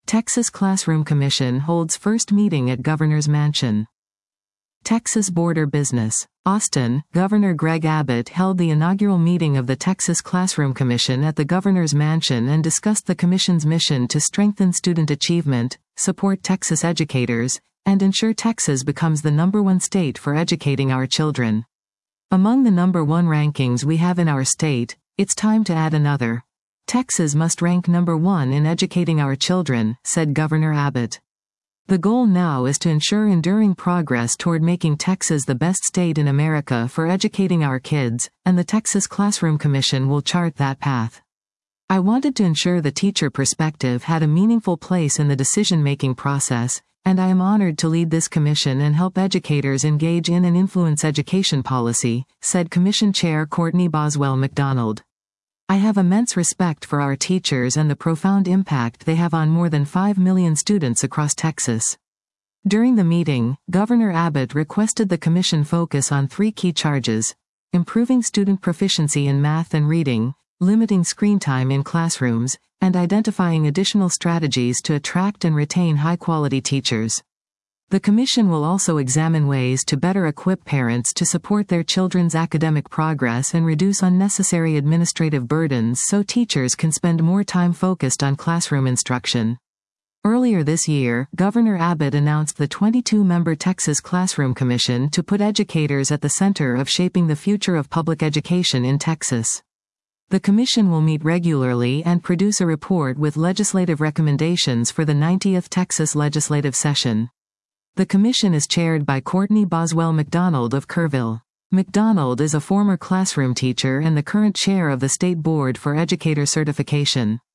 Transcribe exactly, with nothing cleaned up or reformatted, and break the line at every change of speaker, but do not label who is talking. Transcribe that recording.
Texas Classroom Commission holds first meeting at Governor's Mansion. Texas Border Business. Austin, Governor Greg Abbott held the inaugural meeting of the Texas Classroom Commission at the Governor's Mansion and discussed the Commission's mission to strengthen student achievement, support Texas educators, and ensure Texas becomes the number one state for educating our children. Among the number one rankings we have in our state, it's time to add another. Texas must rank number one in educating our children, said Governor Abbott. The goal now is to ensure enduring progress toward making Texas the best state in America for educating our kids, and the Texas Classroom Commission will chart that path. I wanted to ensure the teacher perspective had a meaningful place in the decision-making process, and I am honored to lead this commission and help educators engage in and influence education policy, said Commission Chair Courtney Boswell McDonald. I have immense respect for our teachers and the profound impact they have on more than five million students across Texas. During the meeting, Governor Abbott requested the commission focus on three key charges: improving student proficiency in math and reading, limiting screen time in classrooms, and identifying additional strategies to attract and retain high-quality teachers. The commission will also examine ways to better equip parents to support their children's academic progress and reduce unnecessary administrative burdens so teachers can spend more time focused on classroom instruction. Earlier this year, Governor Abbott announced the twenty-two member Texas Classroom Commission to put educators at the center of shaping the future of public education in Texas. The commission will meet regularly and produce a report with legislative recommendations for the ninetieth Texas legislative session. The commission is chaired by Courtney Boswell McDonald of Kerrville. McDonald is a former classroom teacher and the current chair of the State Board for Educator Certification.